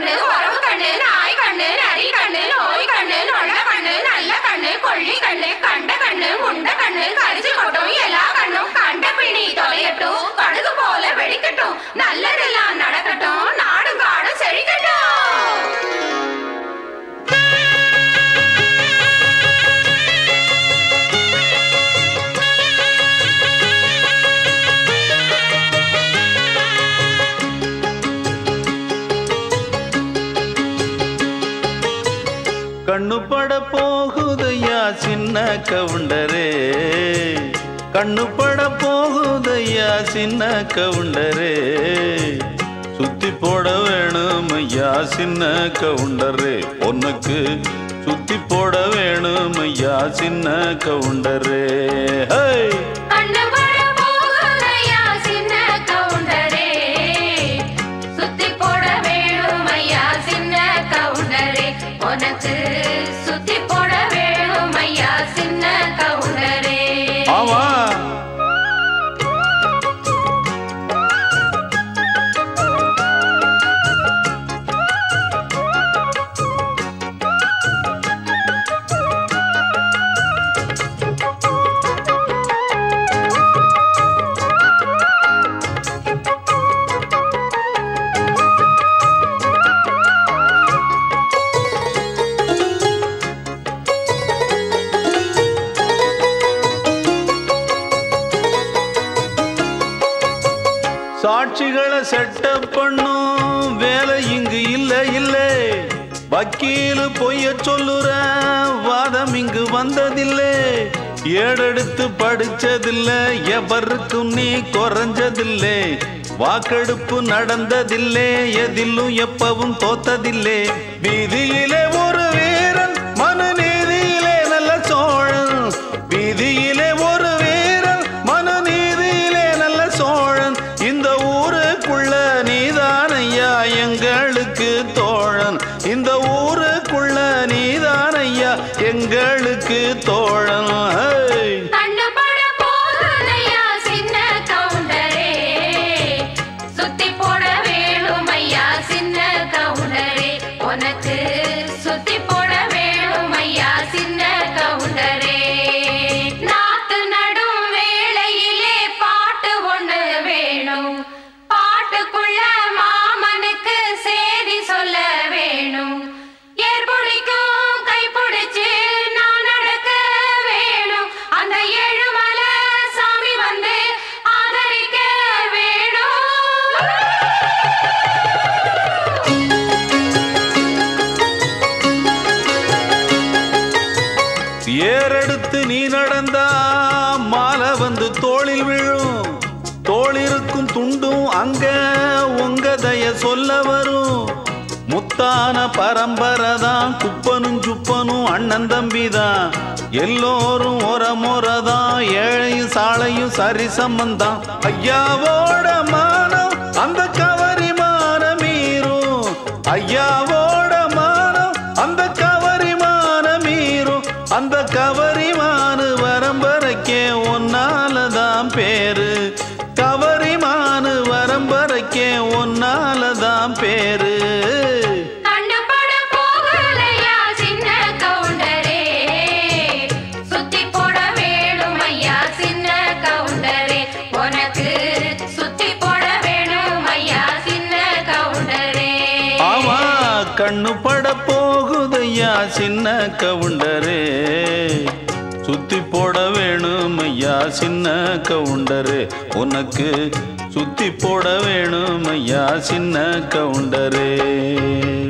கண்ணு உறவு கண்ணு நாய் கண்ணு நரி கண்ணு நோய் கண்ணு நொல்ல கண்ணு நல்ல கண்ணு கொள்ளி கண்ணு கண்ட கண்ணு முண்ட கண்ணு கரிச்சு கொட்டும் எல்லா கண்ணும் கண்ட பிணி தொலையட்டும் கடுகு போல வெடிக்கட்டும் நல்லதெல்லாம் நடக்கட்டும் நாடும் காடும் செழிக்கட்டும். கண்ணு பட போகுதையா சின்ன கவுண்டரே, கண்ணு பட போகுதையா சின்ன கவுண்டரே, சுத்தி போட வேணும் ஐயா சின்ன கவுண்டரே, உனக்கு சுத்தி போட வேணும் ஐயா சின்ன கவுண்டரே. சுத்தி போட வேணும் ஐயா சின்ன கவுண்டரே. ஆமா சாட்சிகளை செட்டப் பண்ணும் வேலை இங்கு இல்லை இல்லை, வக்கீலு பொய்ய சொல்லுற வாதம் இங்கு வந்ததில்லை, ஏடெடுத்து படிச்சதில்லை எவருக்கும் நீ குறைஞ்சதில்லை, வாக்கெடுப்பு நடந்ததில்லை எதிலும் எப்பவும் தோத்ததில்லை, வீதியிலே ஒரு வீரன் மனு நீதியிலே நல்ல சோழன், வீதியிலே ஒரு வீரன் மனு நீதியிலே நல்ல சோழன், இந்த ஊருக்குள்ள நீதானையா எங்களுக்கு தோழன், இந்த ஊருக்குள்ள நீதானையா எங்களுக்கு தோழன். சுத்தி போட வேணும் ஐயா சின்ன கவுண்டரே, உனக்கு சுத்தி போட வேணும் ஐயா சின்ன கவுண்டரே. நாத்து நடும் வேளையிலே பாட்டு ஒண்ணு வேணும், பாட்டுக்குள்ள மாமனுக்கு சேதி சொல்ல வேணும், ஏற்புடிக்கும் கைப்பிடிச்சு நான் நடக்க வேணும், அந்த ஏழுமலை சாமி வந்து ஆதரிக்க வேணும். ஏறெடுத்து நீ நடந்தா மாலை வந்து தோளில் விழும், தோளிருக்கும் துண்டும் அங்க உங்க தய சொல்ல வரும், முத்தான பரம்பரைதான் குப்பனும் சுப்பனும் அண்ணன் தம்பிதான், எல்லோரும் ஒரமுறைதான் ஏழையும் சாலையும் சரி சம்பந்தான், ஐயாவோட மானம் அந்த கவரி மானம் மீறும், ஐயாவோட மானம் அந்த கவரி மானம் மீறும், அந்த கவரிமானு வரம்பரைக்கே ஒன்னாலதான் பேரு, கவரிமானு வரம்பரைக்கே ஒன்னாலதான் பேரு. சுத்தி போட வேணும் ஐயா சின்ன கவுண்டரே, உனக்கு சுத்தி போட வேணும் ஐயா சின்ன கவுண்டரே. ஆமா கண்ணு பட போகுதையா சின்ன கவுண்டரே, சுத்தி போட வேணும் ஐயா சின்ன கவுண்டரே, உனக்கு சுத்தி போட வேணும் ஐயா சின்ன கவுண்டரே.